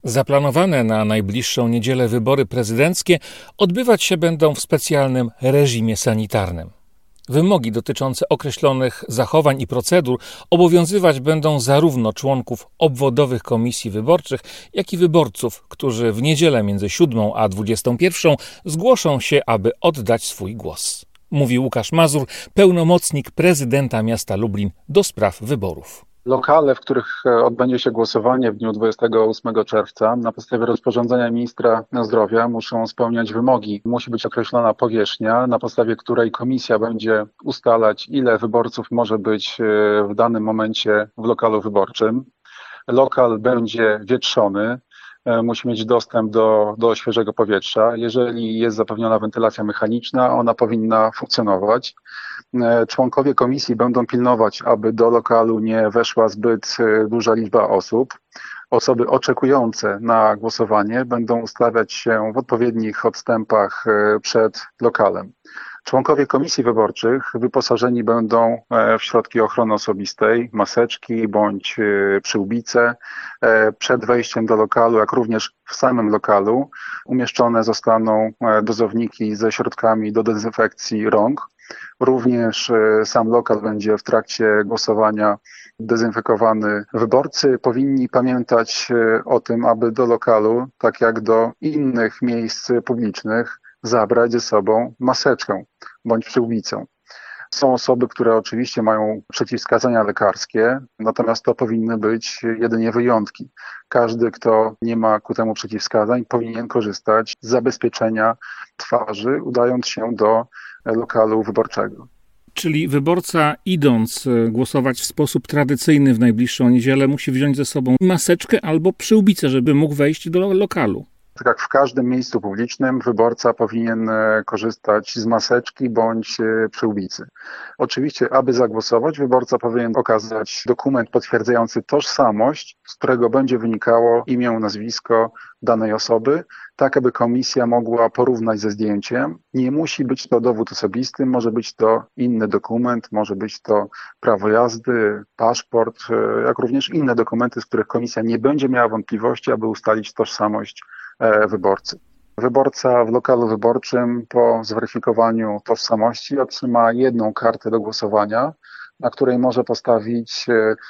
Zaplanowane na najbliższą niedzielę wybory prezydenckie odbywać się będą w specjalnym reżimie sanitarnym. Wymogi dotyczące określonych zachowań i procedur obowiązywać będą zarówno członków obwodowych komisji wyborczych, jak i wyborców, którzy w niedzielę między 7 a 21 zgłoszą się, aby oddać swój głos. Mówi Łukasz Mazur, pełnomocnik prezydenta miasta Lublin do spraw wyborów. Lokale, w których odbędzie się głosowanie w dniu 28 czerwca na podstawie rozporządzenia ministra zdrowia muszą spełniać wymogi. Musi być określona powierzchnia, na podstawie której komisja będzie ustalać, ile wyborców może być w danym momencie w lokalu wyborczym. Lokal będzie wietrzony. Musi mieć dostęp do świeżego powietrza. Jeżeli jest zapewniona wentylacja mechaniczna, ona powinna funkcjonować. Członkowie komisji będą pilnować, aby do lokalu nie weszła zbyt duża liczba osób. Osoby oczekujące na głosowanie będą ustawiać się w odpowiednich odstępach przed lokalem. Członkowie komisji wyborczych wyposażeni będą w środki ochrony osobistej, maseczki bądź przyłbice. Przed wejściem do lokalu, jak również w samym lokalu umieszczone zostaną dozowniki ze środkami do dezynfekcji rąk. Również sam lokal będzie w trakcie głosowania dezynfekowany. Wyborcy powinni pamiętać o tym, aby do lokalu, tak jak do innych miejsc publicznych, zabrać ze sobą maseczkę bądź przyłbicę. Są osoby, które oczywiście mają przeciwwskazania lekarskie, natomiast to powinny być jedynie wyjątki. Każdy, kto nie ma ku temu przeciwwskazań, powinien korzystać z zabezpieczenia twarzy, udając się do lokalu wyborczego. Czyli wyborca, idąc głosować w sposób tradycyjny w najbliższą niedzielę, musi wziąć ze sobą maseczkę albo przyłbicę, żeby mógł wejść do lokalu. Tak jak w każdym miejscu publicznym, wyborca powinien korzystać z maseczki bądź przyłbicy. Oczywiście, aby zagłosować, wyborca powinien okazać dokument potwierdzający tożsamość, z którego będzie wynikało imię, nazwisko danej osoby, tak aby komisja mogła porównać ze zdjęciem. Nie musi być to dowód osobisty, może być to inny dokument, może być to prawo jazdy, paszport, jak również inne dokumenty, z których komisja nie będzie miała wątpliwości, aby ustalić tożsamość wyborcy. Wyborca w lokalu wyborczym po zweryfikowaniu tożsamości otrzyma jedną kartę do głosowania, na której może postawić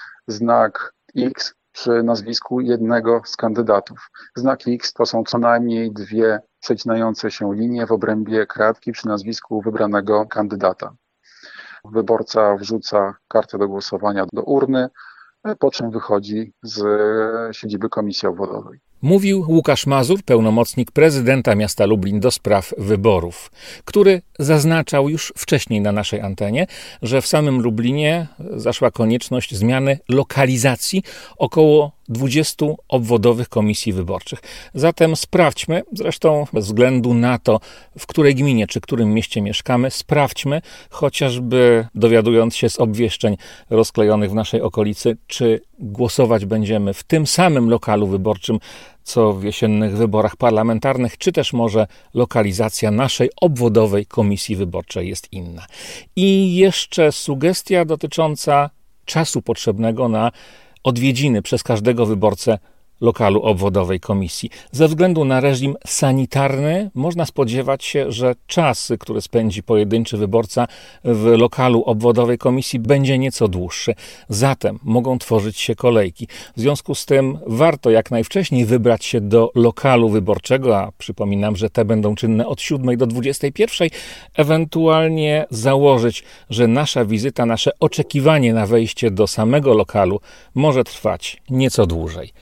znak X przy nazwisku jednego z kandydatów. Znak X to są co najmniej dwie przecinające się linie w obrębie kratki przy nazwisku wybranego kandydata. Wyborca wrzuca kartę do głosowania do urny, po czym wychodzi z siedziby komisji obwodowej. Mówił Łukasz Mazur, pełnomocnik prezydenta miasta Lublin do spraw wyborów, który zaznaczał już wcześniej na naszej antenie, że w samym Lublinie zaszła konieczność zmiany lokalizacji około 20 obwodowych komisji wyborczych. Zatem sprawdźmy, zresztą bez względu na to, w której gminie czy którym mieście mieszkamy, sprawdźmy, chociażby dowiadując się z obwieszczeń rozklejonych w naszej okolicy, czy głosować będziemy w tym samym lokalu wyborczym, co w jesiennych wyborach parlamentarnych, czy też może lokalizacja naszej obwodowej komisji wyborczej jest inna. I jeszcze sugestia dotycząca czasu potrzebnego na odwiedziny przez każdego wyborcę lokalu obwodowej komisji. Ze względu na reżim sanitarny można spodziewać się, że czas, który spędzi pojedynczy wyborca w lokalu obwodowej komisji, będzie nieco dłuższy. Zatem mogą tworzyć się kolejki. W związku z tym warto jak najwcześniej wybrać się do lokalu wyborczego, a przypominam, że te będą czynne od 7 do 21, ewentualnie założyć, że nasza wizyta, nasze oczekiwanie na wejście do samego lokalu może trwać nieco dłużej.